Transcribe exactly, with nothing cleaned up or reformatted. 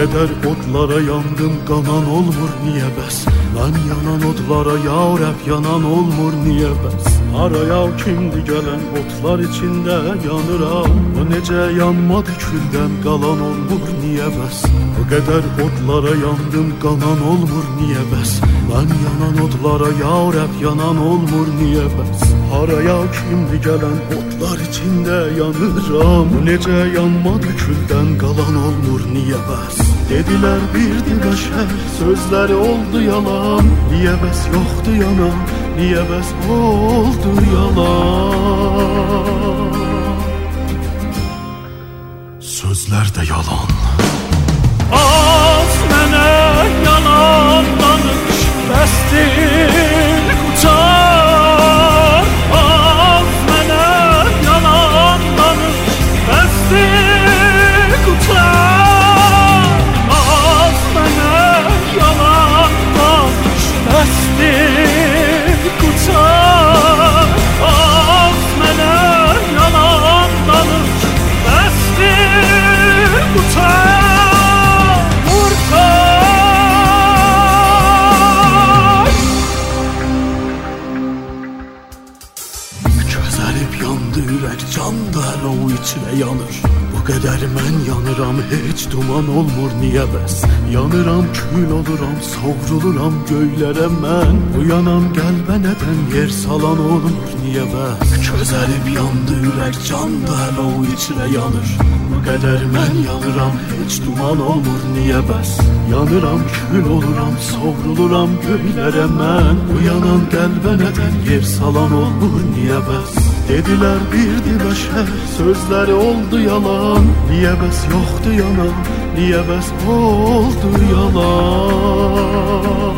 qədər odlara yandım, qanan olmur niyə bəs? Mən yanan odlara ya Rəbb yanan olmur niyə bəs? Araya kimdi gələn otlar içində yanıram, o necə yanmadı küldən qalan olmur niyə bəs? Bu qədər odlara yandım, qanan olmur niyə bəs? Mən yanan odlara ya Rəbb yanan olmur niyə bəs? Araya kimdi gələn otlar içində yanıram, o necə yanmadı küldən qalan olmur niyə bəs? Dedilər birdi bəşər, sözləri oldu yalan, niyə bəs yoxdu yanan, niyə bəs oldu yalan? Sözlər də yalan. Az mənə yalan danış, bəsdir qutar. Az mənə yalan danış, bəsdir qutar. Az mənə yalan danış, bəsdir qutar. Az mənə yalan danış, bəsdir qutar. Yandı ürək, can da hələ o içinə yanır. Bu qədər mən yanıram, heç duman olmur niyə bəs? Yanıram, kül oluram, savruluram göylərə mən. Uyanam qəlbə nədən yer salan olmur niyə bəs? Közəlib yandı ürək, can da hələ o içinə yanır. Bu qədər mən yanıram, heç duman olmur niyə bəs? Yanıram, kül oluram, savruluram göylərə mən. Uyanam qəlbə nədən yer salan olmur niyə bəs? Dedilər birdi bəşər, sözləri oldu yalan, niyə bəs yoxdu yanan, niyə bəs oldu yalan?